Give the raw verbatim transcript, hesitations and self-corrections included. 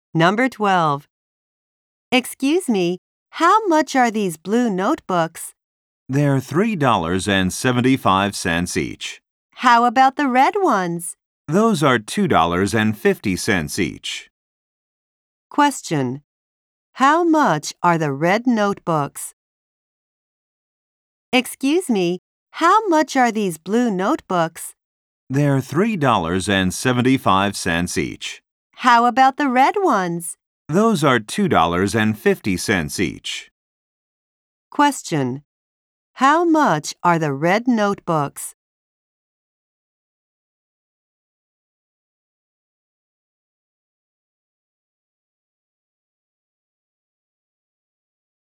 Number twelve. Excuse me, how much are these blue notebooks? They're three dollars and seventy-five cents each. How about the red ones? Those are two dollars and fifty cents each. Question. How much are the red notebooks? Excuse me, how much are these blue notebooks? They're three dollars and seventy-five cents each. How about the red ones? Those are two dollars and fifty cents each. Question. How much are the red notebooks?